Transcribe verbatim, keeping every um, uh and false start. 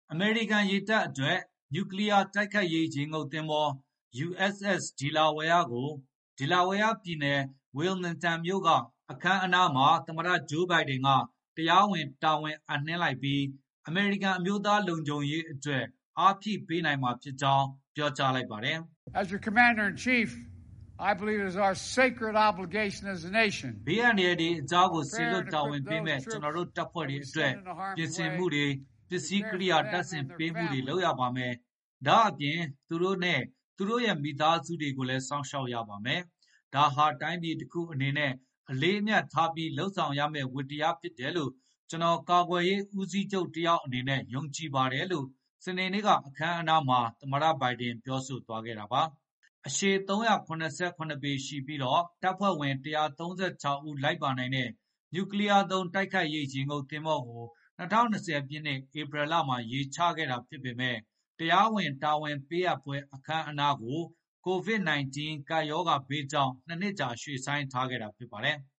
အမေရိကန်ရေတပ်အတွက်နျူကလီးယားတိုက်ခိုက်ရေးရေငုပ်သင်္ဘော ယူ အက်စ် အက်စ် Delaware ကို Delaware ပြည်နယ် Wilmington မြို့ကအခမ်းအနားမှာသမ္မတ Joe Biden ကတရားဝင်တာဝန်အပ်နှင်းလိုက်ပြီးအမေရိကန်အမျိုးသားလုံခြုံရေးအတွက်အားဖြည့်ပေးနိုင်မှာဖြစ်ကြောင်းပြောကြားလိုက်ပါတယ်။ As your commander in chief, I believe it is our sacred obligation as a nation. ဘေးအန္တရာယ်တွေအကြားကိုဆေလွတ်တာဝန်ပေးမဲ့ကျွန်တော်တို့တပ်ဖွဲ့တွေအတွက်ပြင်ဆင်မှုတွေပစ္စည်းကိရိယာတပ်ဆင်ပေးမှုတွေလုပ်ရပါမယ်။ဒါအပြင်သူတို့နဲ့သူတို့ရဲ့မိသားစုတွေကိုလည်းစောင့်ရှောက်ရပါမယ်။ဒါဟာတိုင်းပြည်တစ်ခုအနေနဲ့အလေးအမြတ်ထားပြီးလှုပ်ဆောင်ရမယ့်ဝတ္တရားဖြစ်တယ်လို့ကျွန်တော်ကာကွယ်ရေးဦးစီးချုပ်တယောက်အနေနဲ့ယုံကြည်ပါတယ်လို့စနေနေ့ကအခမ်းအနားမှာသမ္မတဘိုင်ဒင်ပြောဆိုသွားခဲ့တာပါ။အရှည်သုံးရာခုနစ်ဆယ်ခုနစ်ပေရှိပြီးတော့တပ်ဖွဲ့ဝင်တစ်ရာသုံးဆယ်ခြောက်ဦးလိုက်ပါနိုင်တဲ့နျူကလီးယားသုံးတိုက်ခိုက်ရေးရေငုပ်သင်္ဘောကို၂၀၂၀ပြည့်နှစ်ဧပြီလမှာရေချခဲ့တာဖြစ်ပေမဲ့တရားဝင်တာဝန်ပေးအပ်ပွဲအခမ်းအနားကို ကိုဗစ် ၁၉ ကပ်ရောဂါဘေးကြောင့်နှစ်နှစ်ကြာရွှေ့ဆိုင်းထားခဲ့တာဖြစ်ပါတယ်။